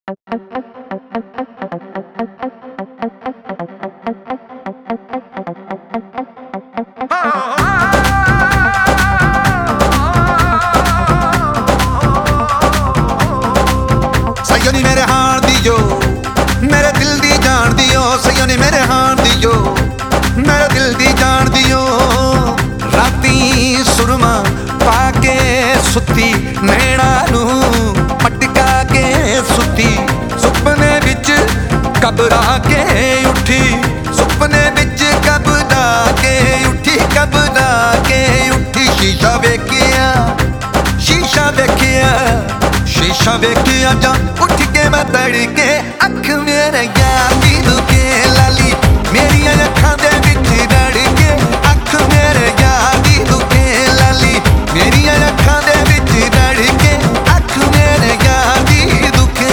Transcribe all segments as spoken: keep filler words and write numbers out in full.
सैयो नी मेरे हाण दियो, मेरे दिल दी जान दियो। सैयो नी मेरे हाण दियो, मेरे दिल दी जान दियो। राती सुरमा पाके सुती नैणा नू पटका के सुती। सुपने विच घबरा के उठी, सुपने विच घबरा के उठी, घबरा के उठी। शीशा वेखिया, शीशा वेखिया, शीशा वेखिया जा उठ के मैं तड़के। अख मेरे यार दी दुखे लाली मेरी अखां दे विच रड़ के। अख मेरे यार दी दुखे लाली मेरी अखां दे विच रड़ के। अख मेरे यार दी दुखे।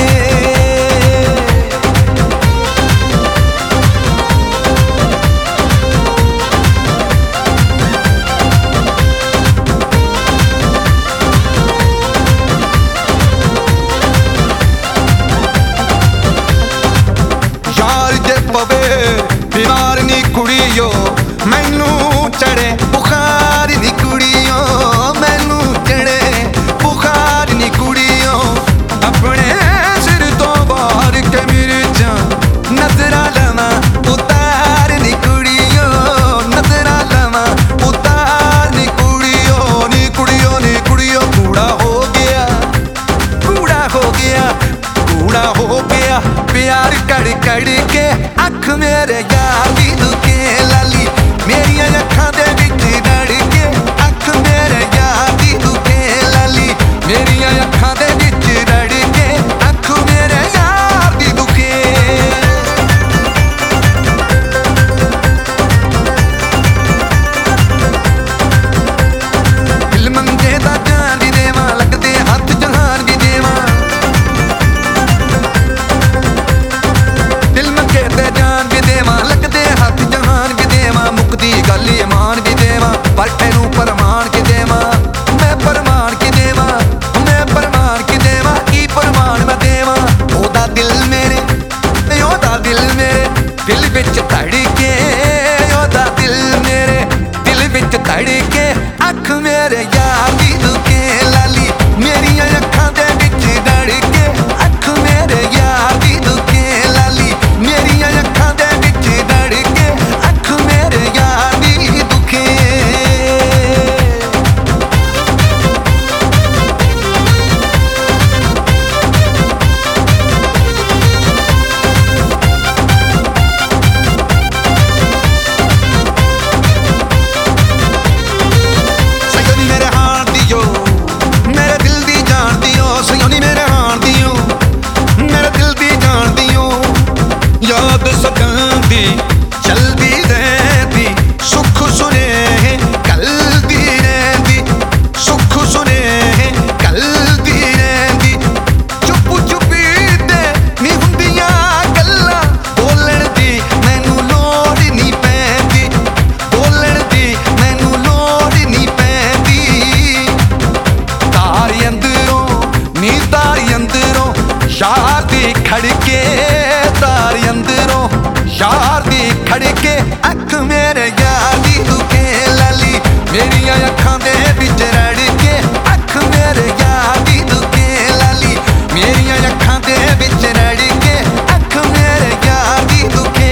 पवे बीमार नी कुड़ियो, मैनू चढ़े बुखार नी कुड़ियो, मैनू चढ़े बुखार नी कुड़ियो। अपने सिर तो बाहर के मिर्चा नजरा लवा उतार नी कुड़ियो, नजरा लवा उतार नी कुड़ियो। नी कुड़ियो नी कुड़ियो कूड़ा हो गया, कूड़ा हो गया, कूड़ा हो गया प्यार कड़ कड़ के। अख मेरे यार दी दुखे लाली मेरी अखां दे विच रड़ के। अख मेरे यार दी दुखे लाली मेरी अखां दे विच रड़ के। अख मेरे यार दी दुखे। दिल मंगे दा जान भी देवां, लगदे हथ जहान भी देवां। दिल मंगे ते जान भी देवां, लगदे हथ जहान भी देवां। मुकदी गल ईमान भी देवां, पर तेनू परमान के देवां। मैं परमान के देवां, मैं परमान के देवां। की परमान मैं देवां? ओदा दिल मेरे, ओदा दिल मेरे दिल विच धड़के। ओदा दिल मेरे दिल विच धड़के। अख मेरे यार दी दुखे लाली मेरी अखां दे विच रड़ के। अख मेरे यार दी दुखे लाली मेरी अखां दे विच रड़ के। अख मेरे यार दी दुखे। सैयो नी मेरे हाण दियो, मेरे दिल दी जान दियो। सैयो नी मेरे हाण दियो, मेरे दिल दी जान दियो। याद सजांदी चलदी रहंदी, सुख सुने कलदी रहंदी, सुख सुने कलदी रहंदी। चुप चुपी ते नी हुंदियां गल्लां, बोलण दी मैनू लोड़ नी पैंदी, बोलण दी मैनू लोड़ नी पैंदी। तारी अंदरों नी तारी अंदरों यार दी खड़के। तारी अंदरों यार दी खड़के। अख मेरे यार दी दुखे लाली मेरी अखां दे विच रड़ के। अख मेरे यार दी दुखे लाली मेरी अखां दे विच रड़ के। अख मेरे यार दी दुखे।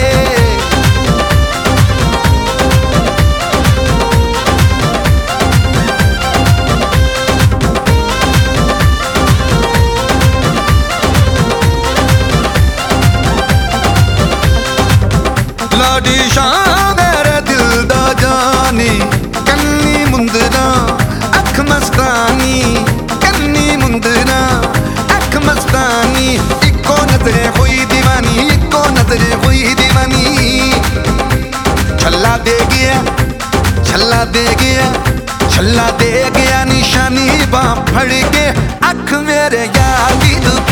लाडी शान मेरे दिल दा जानी, कन्नी मुंदरा अख मस्तानी, कन्नी मुंदरा अख मस्तानी। इको नजरे हुई दीवानी, इको नजरे हुई दीवानी। छल्ला दे गया, छल्ला दे गया, छल्ला दे गया निशानी बां फड़ के। अख मेरे यार दी दुखे।